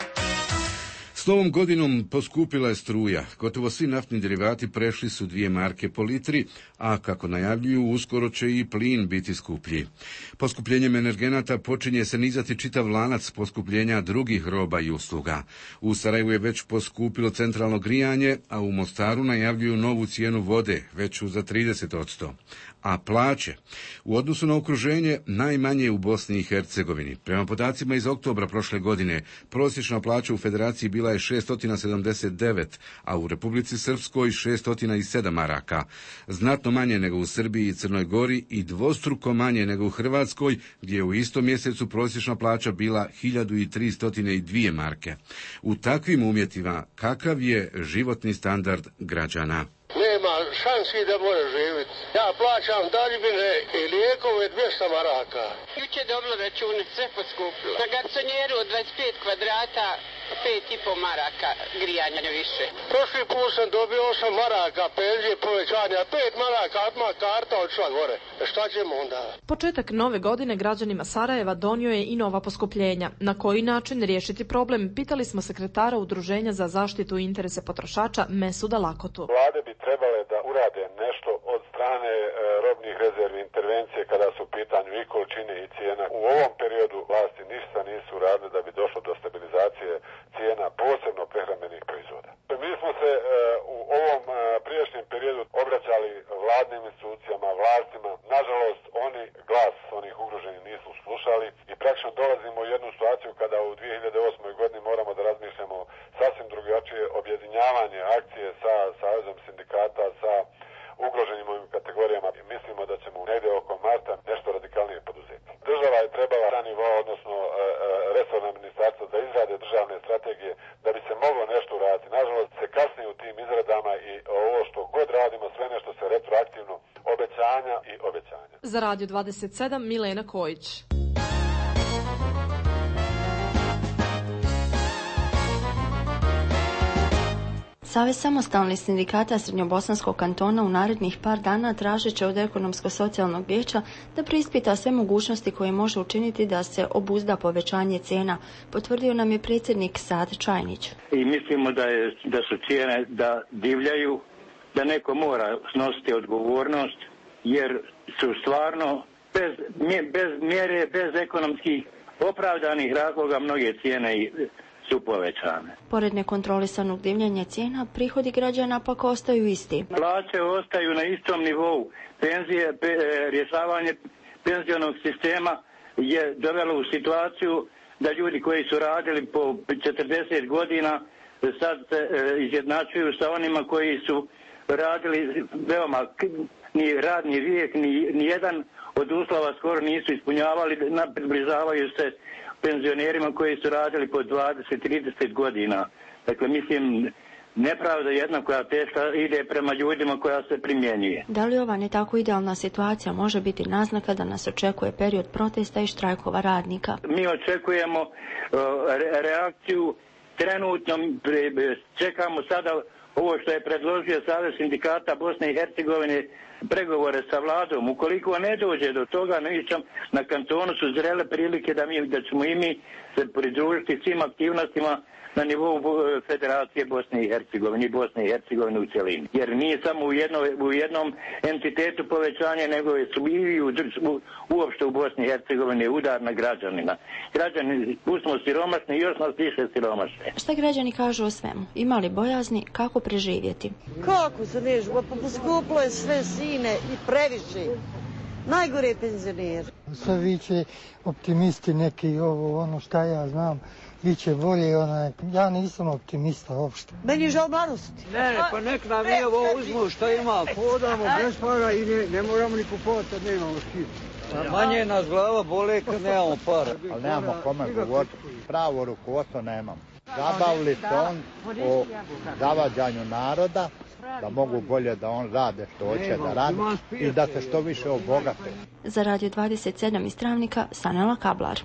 S1: S novom godinom poskupila je struja. Gotovo svi naftni derivati prešli su dvije marke po litri, a kako najavljuju, uskoro će i plin biti skuplji. Poskupljenjem energenata počinje se nizati čitav lanac poskupljenja drugih roba i usluga. U Sarajevu je već poskupilo centralno grijanje, a u Mostaru najavljuju novu cijenu vode, veću za trideset posto. A plaće u odnosu na okruženje najmanje u Bosni i Hercegovini. Prema podacima iz oktobra prošle godine, prosječna plaća u Federaciji bila je šesto sedamdeset devet, a u Republici Srpskoj šesto sedam maraka. Znatno manje nego u Srbiji i Crnoj Gori i dvostruko manje nego u Hrvatskoj, gdje je u istom mjesecu prosječna plaća bila hiljadu tristo dva marke. U takvim uvjetima kakav je životni standard građana?
S6: Nema šansi da može živjeti. Ja plaćam daljbine i lijekove dvjesto maraka.
S9: Juče dobilo račune, sve poskupilo. Na garsonjeru od dvadeset pet kvadrata, pet i po maraka grijanja više.
S6: Prošli put sam dobio osam maraka, penzije povećanja, pet maraka, odmah karta odšla gore. Šta ćemo onda?
S10: Početak nove godine građanima Sarajeva donio je i nova poskupljenja. Na koji način riješiti problem? Pitali smo sekretara Udruženja za zaštitu i interese potrošača Mesuda Lakotu.
S24: Vlade bi trebale da urade nešto od strane e, robnih rezervi intervencije kada su u pitanju i količine i cijena. U ovom periodu vlasti ništa nisu radile da bi došlo do stabilizacije cijena, posebno prehrambenih proizvoda. Mi smo se e, u ovom e, prijašnjem periodu obraćali vladnim institucijama, vlastima. Nažalost, oni glas onih ugroženih nisu slušali i praktično dolazimo u jednu situaciju kada u dvije hiljade osmoj godini moramo da razmišljamo sasvim drugačije objedinjavanje akcije sa Savezom sindikata, sa ugroženim ovim kategorijama. Mislimo da ćemo negdje oko marta nešto radikalnije poduzeti. Država je trebala na nivou, odnosno e, e, resorna ministarstva da izrade državne strategije da bi se moglo nešto uraditi. Nažalost se kasnije u tim izradama i ovo što god radimo, sve nešto se retroaktivno obećanja i obećanja.
S10: Za Radio dvadeset sedam Milena Kojić.
S25: Savez samostalnih sindikata Srednjobosanskog kantona u narednih par dana tražit će od ekonomsko-socijalnog vijeća da preispita sve mogućnosti koje može učiniti da se obuzda povećanje cijena, potvrdio nam je predsjednik Sad Čajnić.
S26: I mislimo da, je, da su cijene da divljaju, da neko mora snositi odgovornost, jer su stvarno bez, bez mjere, bez ekonomskih opravdanih razloga mnoge cijene i su povećane.
S25: Pored nekontrolisanog divljanja cijena, prihodi građana pak ostaju isti.
S26: Plaće ostaju na istom nivou. Penzije, pe, rješavanje penzionog sistema je dovelo u situaciju da ljudi koji su radili po četrdeset godina sad se e, izjednačuju sa onima koji su radili veoma ni radni vijek, ni, ni jedan od uslova skoro nisu ispunjavali, približavaju se penzionerima koji su radili po dvadeset do trideset godina. Dakle, mislim, nepravda jedna koja teška ide prema ljudima koja se primjenjuje.
S25: Da li ova ne tako idealna situacija može biti naznaka da nas očekuje period protesta i štrajkova radnika?
S26: Mi očekujemo uh, re, reakciju trenutno, čekamo sada ovo što je predložio Savez sindikata Bosne i Hercegovine, pregovore sa vladom. Ukoliko ne dođe do toga, nišćam, na kantonu su zrele prilike da, mi, da ćemo i mi se pridružiti svim aktivnostima na nivou Federacije Bosne i Hercegovine i Bosne i Hercegovine u cjelini. Jer nije samo u, jedno, u jednom entitetu povećanje, nego su i u, u, uopšte u Bosni i Hercegovini udar na građanina. Građani, smo siromašni i još nas više siromašne.
S25: Šta građani kažu o svemu? Ima li bojazni kako preživjeti?
S27: Kako se ne živo? Pa poskuplo je sve, sine, i previše. Najgore je penzioner.
S28: Sve viće optimisti neki, ovo, ono šta ja znam. Biće bolje, onaj, ja nisam optimista uopšte.
S27: Meni je žal mladosti.
S29: Ne, pa nek nam mi ovo uzmu što ima, podamo bez para i ne, ne moramo ni kupovati, kad nemamo skidu.
S4: Manje nas glava boli kad nemamo para. Ali nemamo kome govoriti, pravo rukovodstvo nemamo. Zabavili se on o zavađanju naroda, da mogu bolje da on rade što hoće da radi i da se što više obogate.
S25: Za Radio dvadeset sedam iz Travnika, Sanela Kablar.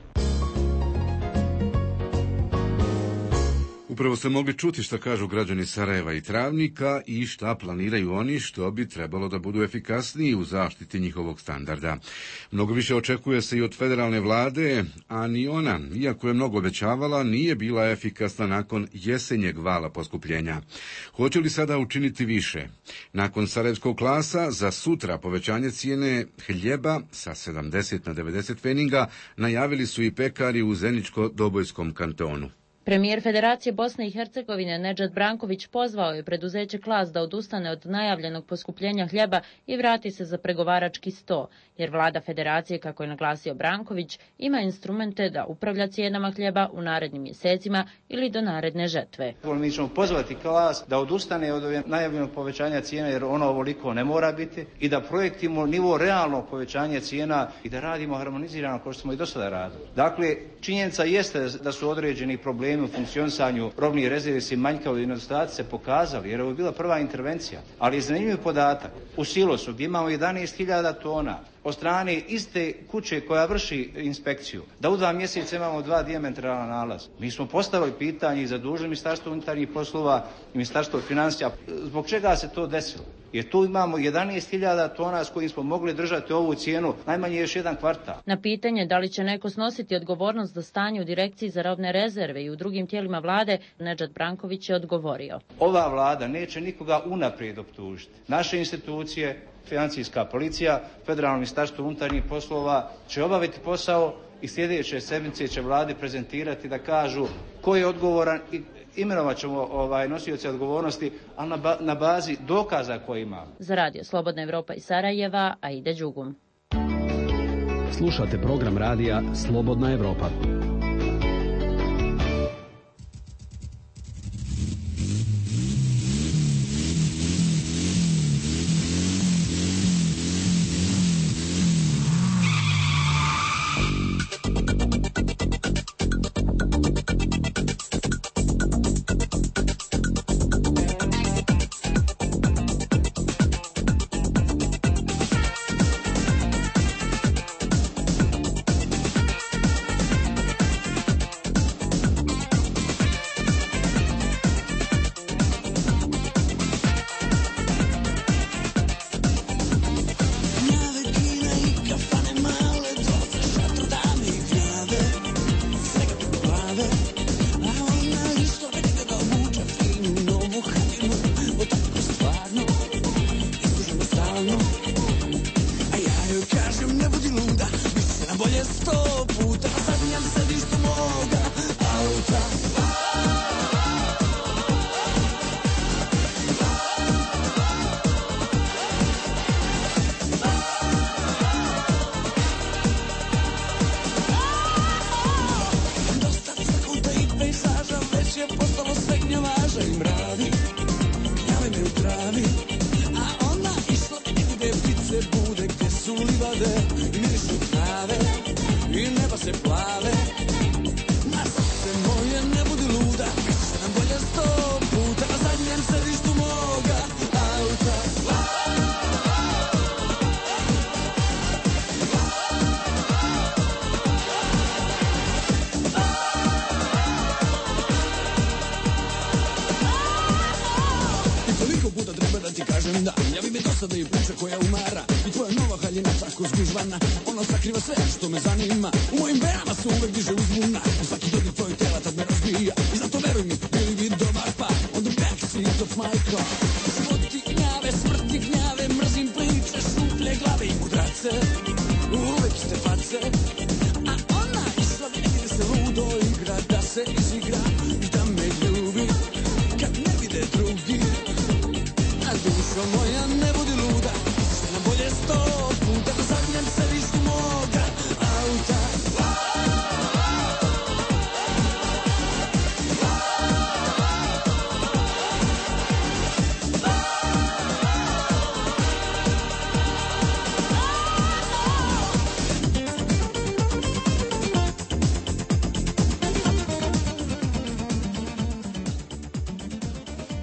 S1: Upravo ste mogli čuti šta kažu građani Sarajeva i Travnika i šta planiraju oni što bi trebalo da budu efikasniji u zaštiti njihovog standarda. Mnogo više očekuje se i od federalne vlade, a ni ona, iako je mnogo obećavala, nije bila efikasna nakon jesenjeg vala poskupljenja. Hoće li sada učiniti više? Nakon sarajevskog klasa, za sutra povećanje cijene hljeba sa sedamdeset na devedeset pfeninga najavili su i pekari u Zeničko-Dobojskom kantonu.
S5: Premijer Federacije Bosne i Hercegovine Nedžad Branković pozvao je preduzeće Klas da odustane od najavljenog poskupljenja hljeba i vrati se za pregovarački sto, jer vlada Federacije, kako je naglasio Branković, ima instrumente da upravlja cijenama hljeba u narednim mjesecima ili do naredne žetve.
S12: Mi ćemo pozvati Klas da odustane od najavljenog povećanja cijena, jer ono ovoliko ne mora biti, i da projektimo nivo realnog povećanja cijena i da radimo harmonizirano kao što smo i do sada radili. Dakle, činjenica jeste da su određeni problemi u funkcionisanju robnih rezervi se manjkavosti i nedostaci se pokazali, jer ovo je bila prva intervencija. Ali je zanimljiv podatak, u silosu gdje imamo jedanaest hiljada tona, od strane iste kuće koja vrši inspekciju, da u dva mjeseca imamo dva dijametralna nalaza. Mi smo postavili pitanje i zadužili Ministarstvo unutarnjih poslova i Ministarstvo financija. Zbog čega se to desilo? Jer tu imamo jedanaest hiljada tona s kojim smo mogli držati ovu cijenu najmanje još jedan kvartal.
S5: Na pitanje da li će neko snositi odgovornost za stanje u Direkciji za robne rezerve i u drugim tijelima vlade, Nedžad Branković je odgovorio.
S12: Ova vlada neće nikoga unaprijed optužiti. Naše institucije, Financijska policija, Federalno ministarstvo unutarnjih poslova će obaviti posao i sljedeće sedmice će vladi prezentirati da kažu ko je odgovoran i imenovat ćemo ovaj, nosioce odgovornosti, ali na, ba, na bazi dokaza koje imamo.
S5: Za Radio Slobodna Evropa iz Sarajeva, Aida Đugum.
S3: Slušate program radija Slobodna Evropa.
S13: Ono sakriva sve što me zanima. U mojim venama se uvek diže uzbuna. Svaki dodir tvojeg tela tad me razbija. I zato veruj mi, bili bi dobar par. On the backseat of my car. Životi gnjave, smrti gnjave, mrzim priče, šuplje glave i mudrace. Uvek ste face. A ona išla vidi se ludo igra, da se izigra i da me ljubi. Kad ne vide drugi. A dušo moja ne budi luda. Sve nam bolje sto puta da zagnjem se višku moga auta.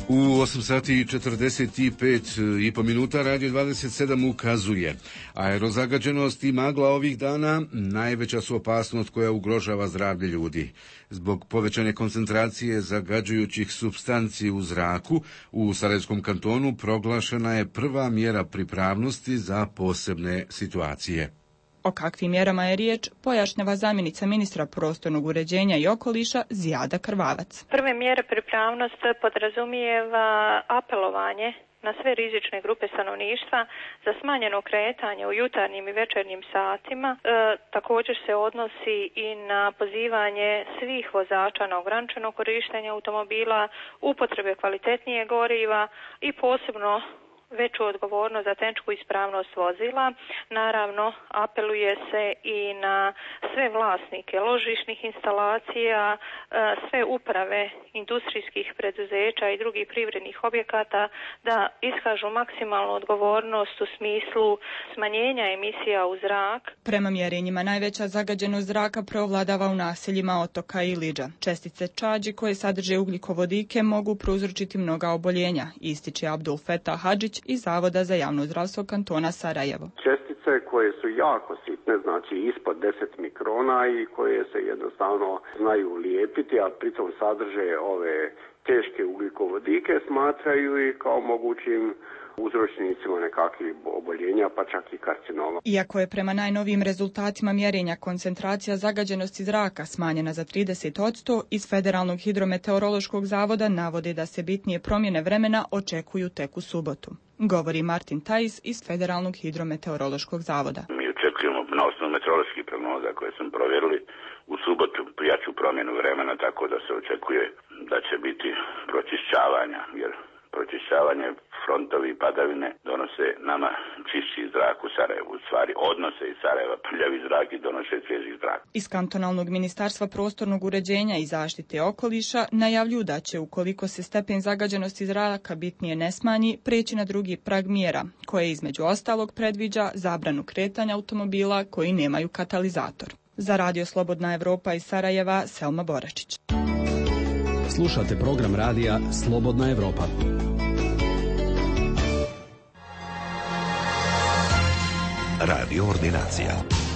S1: U osam sati i četrdeset pet i po minuta Radio dvadeset sedam ukazuje. Aerozagađenost i magla ovih dana najveća su opasnost koja ugrožava zdravlje ljudi. Zbog povećane koncentracije zagađujućih supstanci u zraku, u Sarajevskom kantonu proglašena je prva mjera pripravnosti za posebne situacije.
S7: O kakvim mjerama je riječ, pojašnjava zamjenica ministra prostornog uređenja i okoliša Zijada Krvavac.
S14: Prve mjere pripravnost podrazumijeva apelovanje na sve rizične grupe stanovništva za smanjeno kretanje u jutarnjim i večernjim satima. E, također se odnosi i na pozivanje svih vozača na ograničeno korištenje automobila, upotrebe kvalitetnije goriva i posebno veću odgovornost za tehničku ispravnost vozila. Naravno, apeluje se i na sve vlasnike ložišnih instalacija, sve uprave industrijskih preduzeća i drugih privrednih objekata da iskažu maksimalnu odgovornost u smislu smanjenja emisija u zrak.
S7: Prema mjerenjima najveća zagađenost zraka preovladava u naseljima Otoka i Iliđa. Čestice čađi koje sadrže ugljikovodike mogu prouzročiti mnoga oboljenja, ističe Abdul Fetah Hadžić iz Zavoda za javno zdravstvo kantona Sarajevo.
S15: Čestice koje su jako sitne, znači ispod deset mikrona i koje se jednostavno znaju lijepiti, a pritom sadrže ove teške ugljikovodike, smatraju ih kao mogućim uzročnicima nekakvih oboljenja, pa čak i karcinoma.
S7: Iako je prema najnovijim rezultatima mjerenja koncentracija zagađenosti zraka smanjena za trideset posto, iz Federalnog hidrometeorološkog zavoda navode da se bitnije promjene vremena očekuju tek u subotu. Govori Martin Tajs iz Federalnog hidrometeorološkog zavoda.
S17: Mi očekujemo na osnovu meteoroloških prognoza koje smo provjerili u subotu jaču promjenu vremena, tako da se očekuje da će biti pročišćavanja, jer pročišćavanje, frontovi i padavine donose nama čišći zrak u Sarajevu. U stvari odnose iz Sarajeva prljavi zrak i donose svježi zrak.
S7: Iz kantonalnog ministarstva prostornog uređenja i zaštite okoliša najavljuju da će, ukoliko se stepen zagađenosti zraka bitnije ne smanji, preći na drugi prag mjera, koje između ostalog predviđa zabranu kretanja automobila koji nemaju katalizator. Za Radio Slobodna Evropa iz Sarajeva, Selma Boračić.
S3: Slušate program radija Slobodna Evropa.
S18: Radio Ordinacija.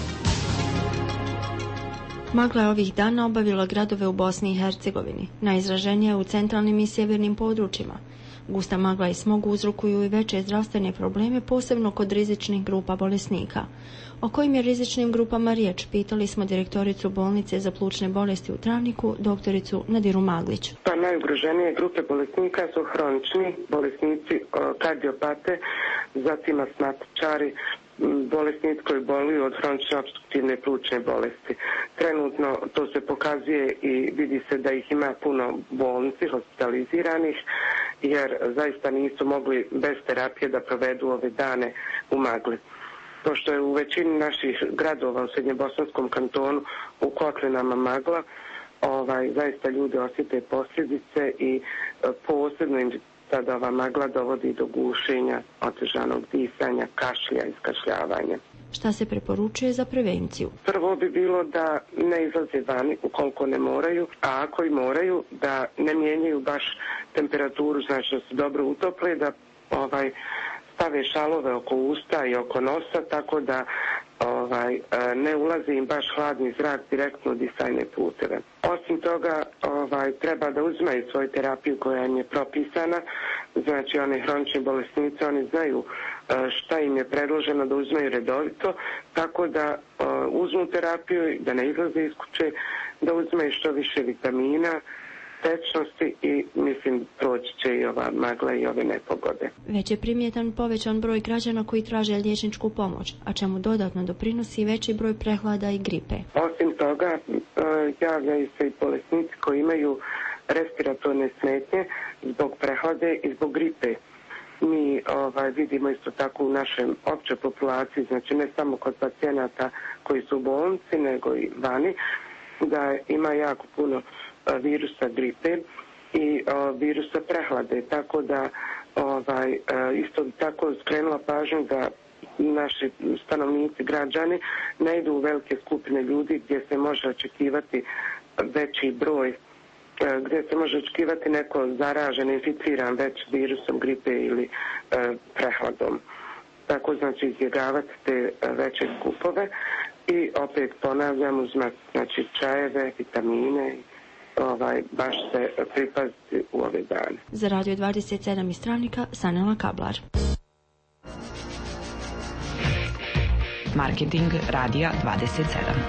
S25: Magla je ovih dana obavila gradove u Bosni i Hercegovini, najizraženije u centralnim i sjevernim područjima. Gusta magla i smog uzrokuju i veće zdravstvene probleme, posebno kod rizičnih grupa bolesnika. O kojim je rizičnim grupama riječ, pitali smo direktoricu bolnice za plućne bolesti u Travniku, doktoricu Nadiru Maglić.
S19: Pa najugroženije grupe bolesnika su hronični bolesnici, kardiopate, zatim astmatičari, bolesnici koji boluju od hronične opstruktivne plućne bolesti. Trenutno to se pokazuje i vidi se da ih ima puno bolnici, hospitaliziranih, jer zaista nisu mogli bez terapije da provedu ove dane u magli. Pošto je u većini naših gradova u Srednjebosanskom kantonu u kotlinama magla, ovaj, zaista ljudi osjete posljedice i posebno im sada ova magla dovodi do gušenja, otežanog disanja, kašlja, iskašljavanja.
S25: Šta se preporučuje za prevenciju?
S19: Prvo bi bilo da ne izlaze vani ukoliko ne moraju, a ako i moraju da ne mijenjaju baš temperaturu, znači da se dobro utople, da ovaj stave šalove oko usta i oko nosa, tako da ovaj, ne ulazi im baš hladni zrak direktno u disajne puteve. Osim toga, ovaj, treba da uzimaju svoju terapiju koja im je propisana, znači one hronične bolesnice, oni znaju šta im je predloženo da uzimaju redovito, tako da uzmu terapiju, da ne izlaze iz kuće, da uzimaju što više vitamina, tečnosti i mislim proći će i ova magla i ove nepogode.
S25: Već je primjetan povećan broj građana koji traže liječničku pomoć, a čemu dodatno doprinosi veći broj prehlada i gripe.
S19: Osim toga, javljaju se i bolesnici koji imaju respiratorne smetnje zbog prehlade i zbog gripe. Mi ovaj, vidimo isto tako u našem općoj populaciji, znači ne samo kod pacijenata koji su u bolnici, nego i vani, da ima jako puno virusa gripe i o, virusa prehlade, tako da ovaj, isto tako skrenula pažnju da naši stanovnici, građani ne idu u velike skupine ljudi gdje se može očekivati veći broj gdje se može očekivati neko zaražen, inficiran već virusom gripe ili e, prehladom. Tako znači izbjegavati te veće skupove i opet ponavljam uzmati znači čajeve, vitamine, ovaj, baš se pripaziti u ove dane.
S25: Za Radio dvadeset sedam iz Travnika, Sanela Kablar.
S2: Marketing Radija dvadeset sedam.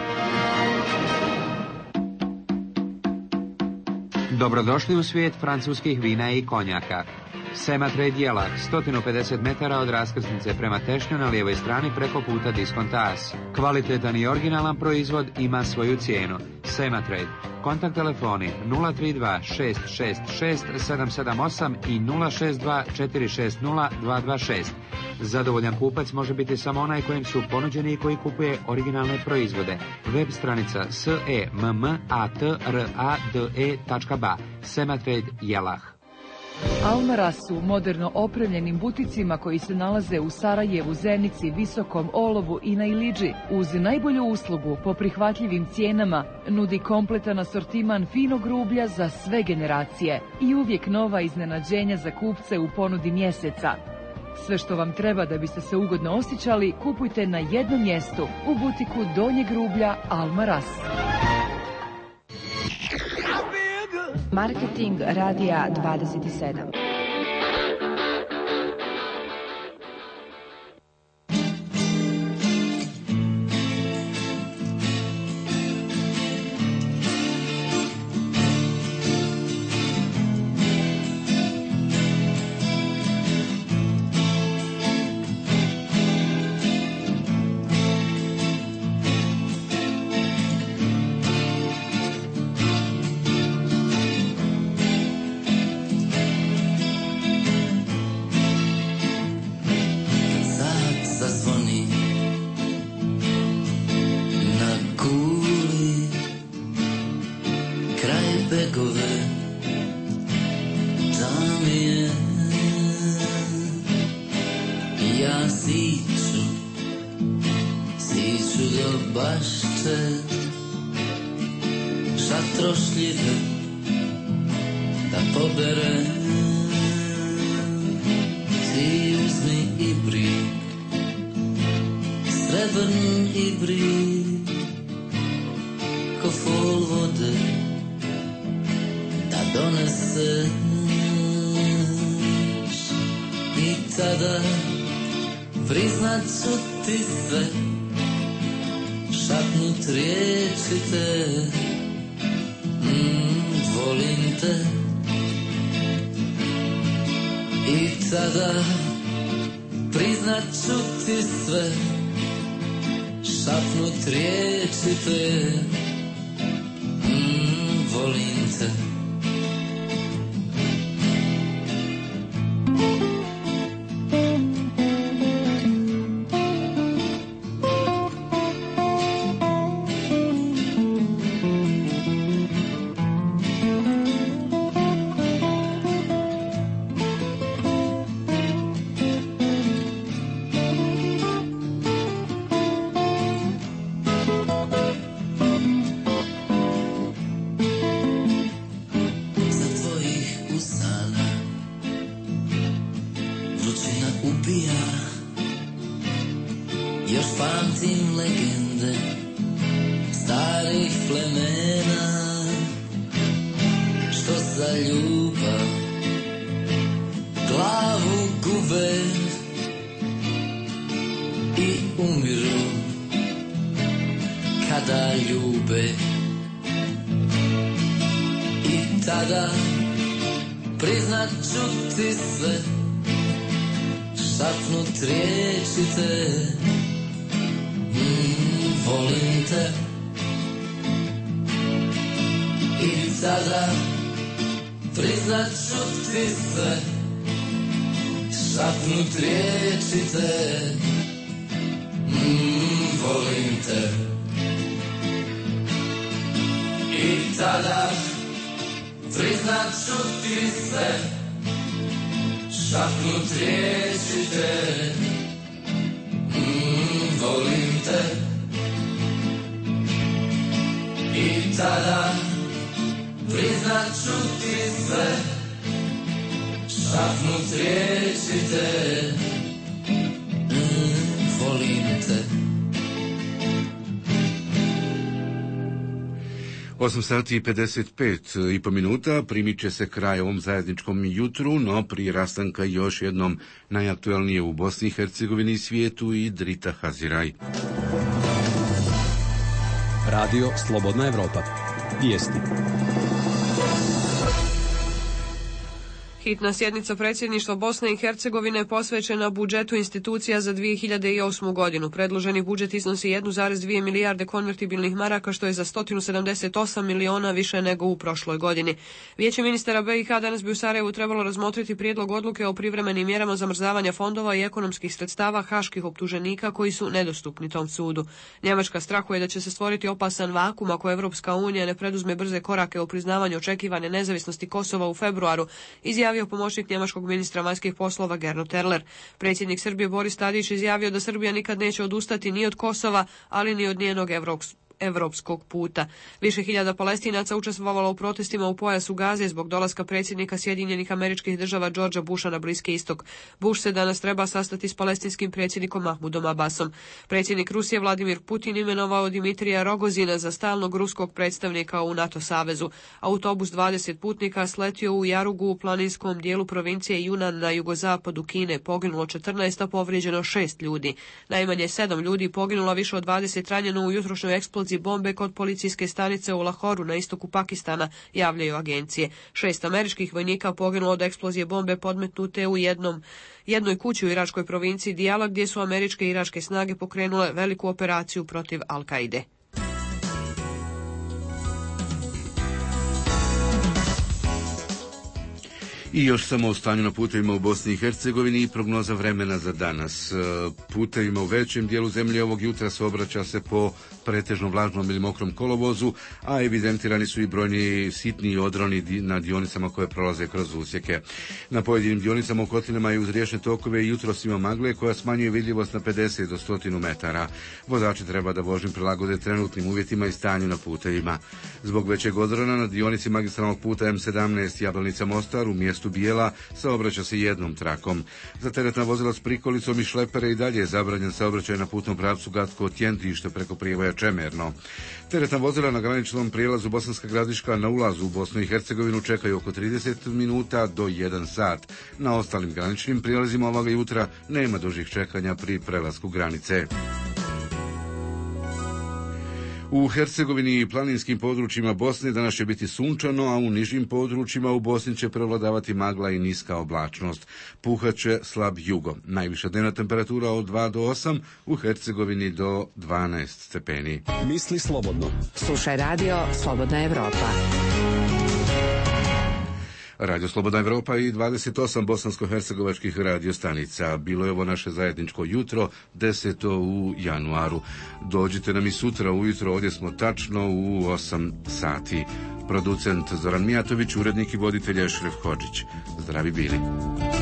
S8: Dobrodošli u svijet francuskih vina i konjaka. Sematrade Jelak, sto pedeset metara od raskrsnice prema Tešnju na lijevoj strani preko puta Diskontas. Kvalitetan i originalan proizvod ima svoju cijenu. Sematrade. Kontakt telefoni nula tri dva šest šest šest sedam sedam osam i nula šest dva četiri šest nula dva dva šest. Zadovoljan kupac može biti samo onaj kojem su ponuđeni i koji kupuje originalne proizvode. Web stranica s e m m a t r a d e tačka b a. Sematrade Jelah.
S11: Almaraz u moderno opremljenim buticima koji se nalaze u Sarajevu, Zenici, Visokom, Olovu i na Ilidži uz najbolju uslugu po prihvatljivim cijenama nudi kompletan asortiman finog rublja za sve generacije i uvijek nova iznenađenja za kupce u ponudi mjeseca. Sve što vam treba da biste se ugodno osjećali kupujte na jednom mjestu u butiku Donjeg rublja Almaraz.
S2: Marketing Radija dvadeset sedam.
S16: I tada priznat
S13: čuti sve, šapnut riječi te, mm, volim te.
S1: osam sati i pedeset pet i po minuta primit će se kraj ovom zajedničkom jutru, no prije rastanka još jednom najaktualnije u Bosni i Hercegovini i svijetu i Drita Haziraj.
S3: Radio Slobodna Evropa. Vijesti.
S6: Hitna sjednica predsjedništva Bosne i Hercegovine posvećena budžetu institucija za dvije hiljade osmu godinu. Predloženi budžet iznosi jedan zarez dvije milijarde konvertibilnih maraka, što je za sto sedamdeset osam miliona više nego u prošloj godini. Vijeće ministara B i H danas bi u Sarajevu trebalo razmotriti prijedlog odluke o privremenim mjerama zamrzavanja fondova i ekonomskih sredstava haških optuženika koji su nedostupni tom sudu. Njemačka strahuje da će se stvoriti opasan vakum ako Evropska unija ne preduzme brze korake u priznavanju očekivane nezavisnosti Kosova u februaru, izjavio pomoćnik njemačkog ministra vanjskih poslova Gernot Erler. Predsjednik Srbije Boris Tadić izjavio da Srbija nikad neće odustati ni od Kosova, ali ni od njenog evropskog evropskog puta. Više hiljada Palestinaca učestvovalo u protestima u pojasu Gaze zbog dolaska predsjednika Sjedinjenih Američkih Država Georgea Busha na Bliski istok. Bush se danas treba sastati s palestinskim predsjednikom Mahmudom Abbasom. Predsjednik Rusije Vladimir Putin imenovao Dimitrija Rogozina za stalnog ruskog predstavnika u NATO savezu. Autobus dvadeset putnika sletio u Jarugu u planinskom dijelu provincije Junan na jugozapadu Kine. Poginulo četrnaest, a povrijeđeno šest ljudi. Najmanje sedam ljudi poginulo, više od dvadeset ranjeno u jutrošnjoj eksploziji bombe kod policijske stanice u Lahoru na istoku Pakistana, javljaju agencije. Šest američkih vojnika poginulo od eksplozije bombe podmetnute u jednom jednoj kući u iračkoj provinciji Dijala, gdje su američke i iračke snage pokrenule veliku operaciju protiv Al-Kaide.
S1: I još samo o stanju na putevima u Bosni i Hercegovini i prognoza vremena za danas. Putevima u većem dijelu zemlje ovog jutra se obraća se po pretežno vlažnom ili mokrom kolovozu, a evidentirani su i brojni sitni odroni na dionicama koje prolaze kroz usjeke. Na pojedinim dionicama u kotlinama i uz riječne tokove jutros ima magle koja smanjuje vidljivost na pedeset do sto metara. Vozači treba da vožnju prilagode trenutnim uvjetima i stanju na putevima. Zbog većeg odrona na dionici magistralnog puta M sedamnaest Jablanica Mostar u mjestu Bijela saobraća se jednom trakom. Za teretna vozila s prikolicom i šlepere i dalje je zabranjen saobraćaj na putnom pravcu Gatko-Tjentište preko Prijevoja Čemerno. Teretna vozila na graničnom prijelazu Bosanska Gradiška na ulazu u Bosnu i Hercegovinu čekaju oko trideset minuta do jedan sat. Na ostalim graničnim prijelazima ovoga jutra nema dužih čekanja pri prelasku granice. U Hercegovini i planinskim područjima Bosne danas će biti sunčano, a u nižim područjima u Bosni će prevladavati magla i niska oblačnost. Puhat će slab jugo. Najviša dnevna temperatura od dva do osam, u Hercegovini do dvanaest stepeni.
S3: Misli slobodno.
S2: Slušaj radio Slobodna Evropa.
S1: Radio Slobodna Evropa i dvadeset osam bosansko-hercegovačkih radiostanica. Bilo je ovo naše zajedničko jutro, deseto u januaru. Dođite nam i sutra ujutro, ovdje smo tačno u osam sati. Producent Zoran Mijatović, urednik i voditelj Ešref Hodžić. Zdravi bili.